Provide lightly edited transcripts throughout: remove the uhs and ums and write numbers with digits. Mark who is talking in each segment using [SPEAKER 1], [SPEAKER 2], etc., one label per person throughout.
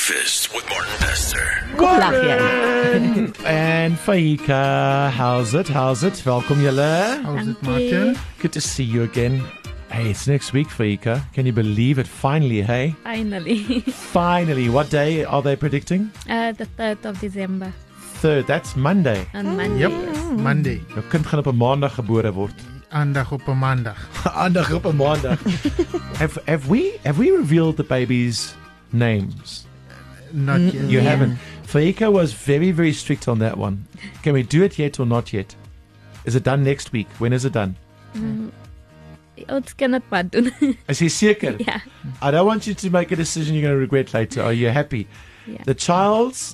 [SPEAKER 1] Breakfast with Martin Bester.
[SPEAKER 2] Warren and Faika, how's it? Welkom julle.
[SPEAKER 3] How's it, Martin?
[SPEAKER 2] Good to see you again. Hey, it's next week, Faika. Can you believe it? Finally, hey?
[SPEAKER 4] Finally.
[SPEAKER 2] What day are they predicting?
[SPEAKER 4] The 3rd of December.
[SPEAKER 2] 3rd, that's Monday.
[SPEAKER 4] On Monday.
[SPEAKER 3] Yep,
[SPEAKER 4] Yes.
[SPEAKER 3] Monday.
[SPEAKER 2] Jou kind gaan op 'n maandag gebore word.
[SPEAKER 3] Aandag op 'n maandag.
[SPEAKER 2] Aandag op 'n maandag. have we revealed the baby's names?
[SPEAKER 3] Not yet.
[SPEAKER 2] You haven't. Faika was very, very strict on that one. Can we do it yet or not yet? Is it done next week? When is it done?
[SPEAKER 4] Ons kan het maar doen.
[SPEAKER 2] Is jy seker?
[SPEAKER 4] Ja.
[SPEAKER 2] I don't want you to make a decision you're going to regret later. Are you happy?
[SPEAKER 4] Yeah.
[SPEAKER 2] The child's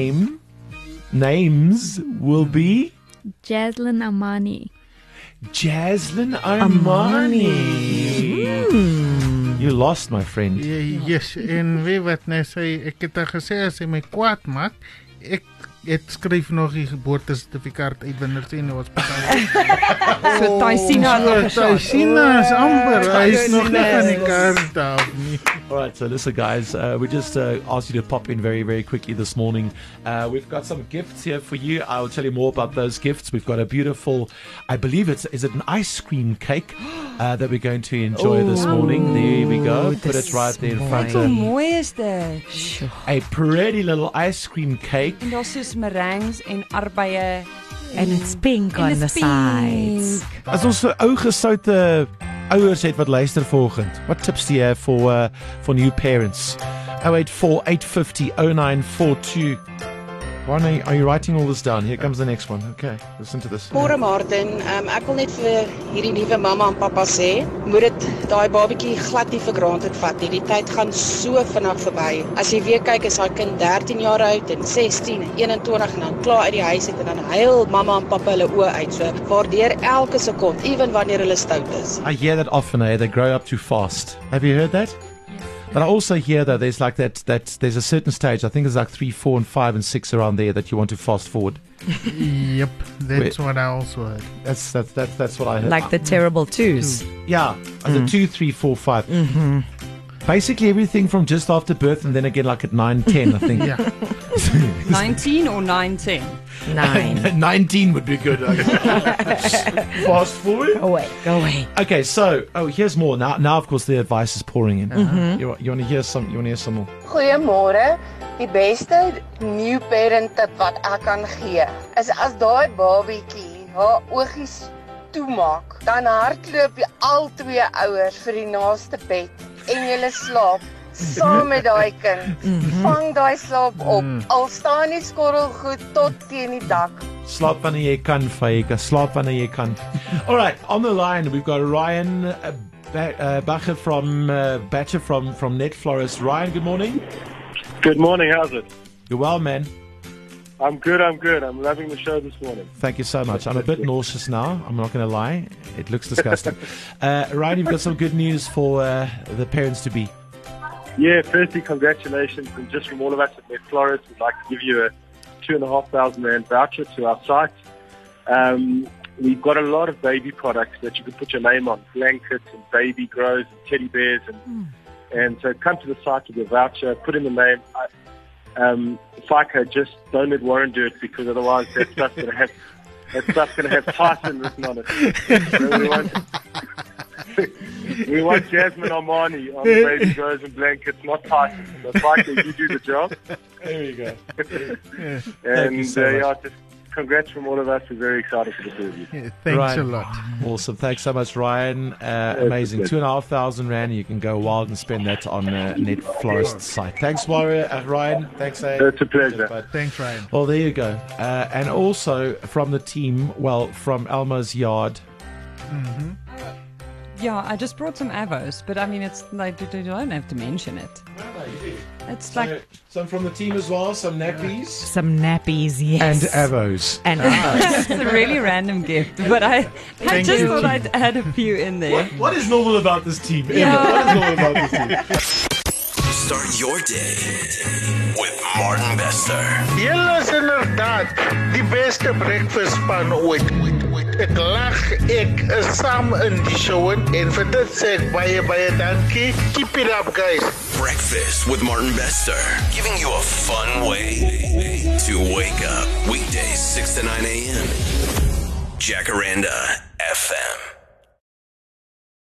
[SPEAKER 2] names will be
[SPEAKER 4] Jaslyn Amani.
[SPEAKER 2] Jaslyn Armani. You lost, my friend.
[SPEAKER 3] Yes, en weet wat nou sê, ek het al gesê as hy my kwaad maak, ek skryf nog die geboortesertifikaat uit wanneer sy in die hospitaal is.
[SPEAKER 5] So Taisina
[SPEAKER 3] Taisina is amper, hy is nog nie aan die kaart af nie.
[SPEAKER 2] All right, so listen, guys, we just asked you to pop in very, very quickly this morning. We've got some gifts here for you. I will tell you more about those gifts. We've got a beautiful, I believe is it an ice cream cake that we're going to enjoy this morning. There we go. Put it right there in front
[SPEAKER 5] Hoe
[SPEAKER 2] of
[SPEAKER 5] mooi is dit?
[SPEAKER 2] a pretty little ice cream cake.
[SPEAKER 5] En daar's soos meringues en arbeie
[SPEAKER 6] And it's pink on the sides.
[SPEAKER 2] As ons ou gesoute ouers het wat luister vanoggend, what tips do you have for new parents? 084 850 0942. Ron, are you writing all this down? Here comes the next one. Okay, listen to this.
[SPEAKER 7] Môre Martin, ek wil net vir hierdie nuwe mamma en pappa sê, moet dit daai babatjie glad nie vir granted vat nie. Die tyd gaan so vinnig verby. As jy weer kyk, is daai kind 13 jaar oud en 16 en 21 en dan klaar uit die huis uit en dan huil mamma en pappa hulle oë uit. So waardeur elke sekond, ewen wanneer hulle stout is.
[SPEAKER 2] I hear that often, they grow up too fast. Have you heard that? But I also hear that there's like that there's a certain stage, I think it's like 3, 4 and 5 and 6 around there that you want to fast forward.
[SPEAKER 3] Yep, that's what I also heard.
[SPEAKER 2] That's what I heard.
[SPEAKER 6] Like the terrible twos.
[SPEAKER 2] Yeah, the 2, 3, 4, 5. Mm-hmm. Basically everything from just after birth and then again like at 9, 10, I think.
[SPEAKER 3] Yeah.
[SPEAKER 5] 19 or 910.
[SPEAKER 6] 9.
[SPEAKER 2] 19 would be good. Fast forward.
[SPEAKER 6] Go away.
[SPEAKER 2] Okay, so here's more. Now of course the advice is pouring in. You want to hear some? You want to hear some more?
[SPEAKER 8] Goeiemôre. Die beste new parent tip wat ek kan gee is as daai babietjie haar oogies toemaak, dan hardloop jy al twee ouers vir die naaste bed en julle slaap saam met daai kind. Vang daai slaap op. Al staan die skorrel goed tot teen die dak.
[SPEAKER 2] Slaap wanneer jy kan, Faika. Slaap wanneer jy kan. All right, on the line we've got Ryan Bacher from Batcher from Net Florist. Ryan, good morning.
[SPEAKER 9] Good morning, how's it?
[SPEAKER 2] You're well, man.
[SPEAKER 9] I'm good. I'm loving the show this morning.
[SPEAKER 2] Thank you so much. I'm a bit nauseous now. I'm not going to lie. It looks disgusting. Ryan, you've got some good news for the parents-to-be.
[SPEAKER 9] Yeah, firstly, congratulations. And just from all of us at Net Florist, we'd like to give you a 2,500 Rand voucher to our site. We've got a lot of baby products that you can put your name on, blankets and baby grows and teddy bears. And so come to the site with your voucher, put in the name. FICO, just don't let Warren do it because otherwise that stuff's going to have Tyson written on it. So we want Jasmine Armani on the baby grows and blankets, not Tyson. So FICO, you do the job.
[SPEAKER 2] There you go.
[SPEAKER 9] And
[SPEAKER 2] Thank you so much.
[SPEAKER 9] just congrats from all of us. We're very excited for the two of you.
[SPEAKER 3] Yeah, thanks a lot.
[SPEAKER 2] Awesome. Thanks so much, Ryan. Amazing. 2,500 Rand. You can go wild and spend that on Net Florist site. Thanks, Ryan. Thanks,
[SPEAKER 9] It's a pleasure.
[SPEAKER 3] Thanks, Ryan.
[SPEAKER 2] Well, there you go. And also from the team, from Elma's yard.
[SPEAKER 5] Yeah, I just brought some avos, but I mean, it's like you don't have to mention it. It's like
[SPEAKER 2] Some from the team as well, some nappies.
[SPEAKER 6] Some nappies, yes.
[SPEAKER 2] And avos.
[SPEAKER 6] And
[SPEAKER 5] it's a really random gift, but I just thought I'd add a few in there.
[SPEAKER 2] What is normal about this team?
[SPEAKER 5] Yeah.
[SPEAKER 2] What is normal about this team?
[SPEAKER 1] Start your day with Martin Bester.
[SPEAKER 10] Julle is inderdaad die beste breakfastspan ooit. Ek lag, ek is saam in die show en vir dit sê ek baie dankie. Keep it up, guys.
[SPEAKER 1] Breakfast with Martin Bester, giving you a fun way to wake up. Weekdays 6 to 9 a.m. Jacaranda FM.